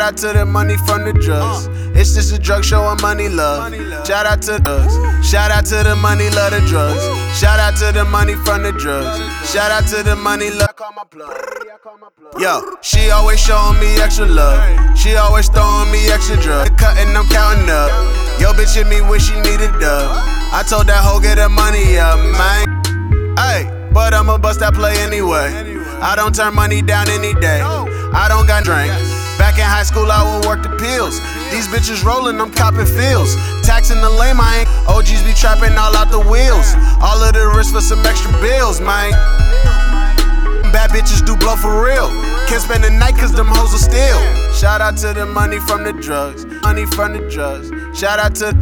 out to the money from the drugs. It's just a drug showing money love. Shout out to the drugs. Shout out to the money, love the drugs. Shout out to the money from the drugs. Shout out to the money, love. Yo, she always showing me extra love. She always throwing me extra drugs. Cutting, I'm counting up. Yo, bitch hit me when she needed dub. I told that hoe get her money up, man. Hey, but I'ma bust that play anyway. I don't turn money down any day. I don't got drink. Back in high school, I would work the pills. These bitches rolling, I'm copping feels. Taxing the lame, I ain't. OGs be trapping all out the wheels. All of the risk for some extra bills, man. Bad bitches do blow for real. Can't spend the night cause them hoes are still. Shout out to the money from the drugs. Money from the drugs. Shout out to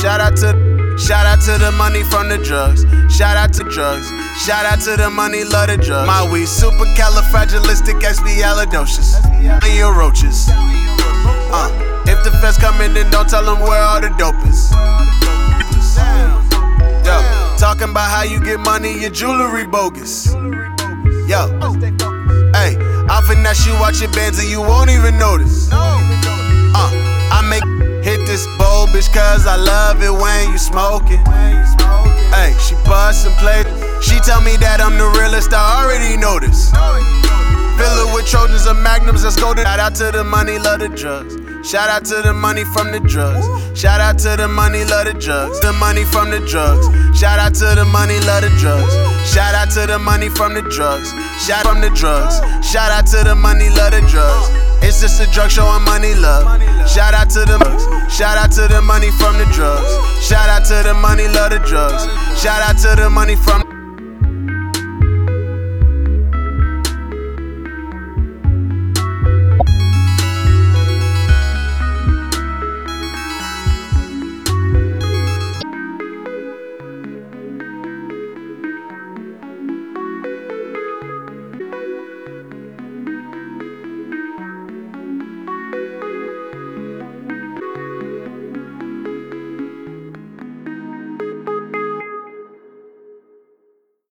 the money from the drugs. Shout out to drugs. Shout out to the money, love the drugs. My weed supercalifragilisticexpialidocious. And your roaches. If the feds come in, then don't tell them where all the dope is. Yo, talking about how you get money, your jewelry bogus. Yo, hey, I'll finesse you out your bands and you won't even notice. I make hit this bold bitch cause I love it when you smoking. Hey, she bust and play. She tell me that I'm the realest, I already know this. Fill it with Trojans and Magnums, let's go to. Shout out to the money, love the drugs. Shout out to the money from the drugs. Shout out to the money, love the drugs. The money from the drugs. Shout out to the money, love the drugs. Shout out to the money from the drugs. Shout from the drugs. Shout out to the money, love the drugs. It's just a drug showing money love. Shout out to the drugs. Shout out to the money from the drugs. Shout out to the money, love the drugs. Shout out to the money from